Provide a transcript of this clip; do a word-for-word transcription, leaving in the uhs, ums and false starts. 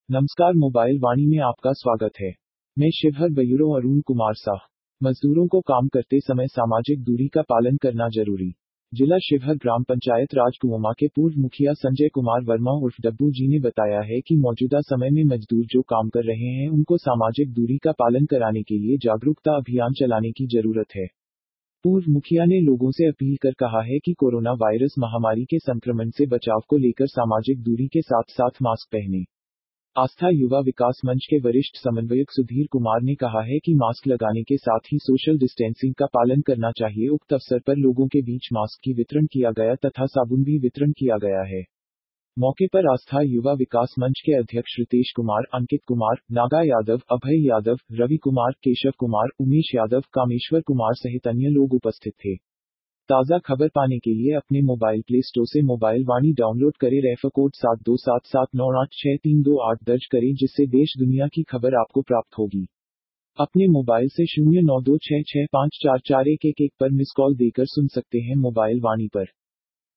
नमस्कार, मोबाइल वाणी में आपका स्वागत है। मैं शिवहर ब्यूरो अरुण कुमार साह। मजदूरों को काम करते समय सामाजिक दूरी का पालन करना जरूरी। जिला शिवहर ग्राम पंचायत राजकुआं के पूर्व मुखिया संजय कुमार वर्मा उर्फ डब्बू जी ने बताया है कि मौजूदा समय में मजदूर जो काम कर रहे हैं उनको सामाजिक दूरी का पालन कराने के लिए जागरूकता अभियान चलाने की जरूरत है। पूर्व मुखिया ने लोगों से अपील कर कहा है कि कोरोना वायरस महामारी के संक्रमण से बचाव को लेकर सामाजिक दूरी के साथ साथ मास्क पहने। आस्था युवा विकास मंच के वरिष्ठ समन्वयक सुधीर कुमार ने कहा है कि मास्क लगाने के साथ ही सोशल डिस्टेंसिंग का पालन करना चाहिए। उक्त अवसर पर लोगों के बीच मास्क की वितरण किया गया तथा साबुन भी वितरण किया गया है। मौके पर आस्था युवा विकास मंच के अध्यक्ष रितेश कुमार, अंकित कुमार, नागा यादव, अभय यादव, रवि कुमार, केशव कुमार, उमेश यादव, कामेश्वर कुमार सहित अन्य लोग उपस्थित थे। ताज़ा खबर पाने के लिए अपने मोबाइल प्ले स्टोर से मोबाइल वाणी डाउनलोड करें। रेफर कोड सात दो सात सात नौ आठ छह तीन दो आठ दर्ज करें, जिससे देश दुनिया की खबर आपको प्राप्त होगी। अपने मोबाइल से शून्य नौ दो छह छह पाँच चार चार एक एक एक पर मिस कॉल देकर सुन सकते हैं मोबाइल वाणी पर।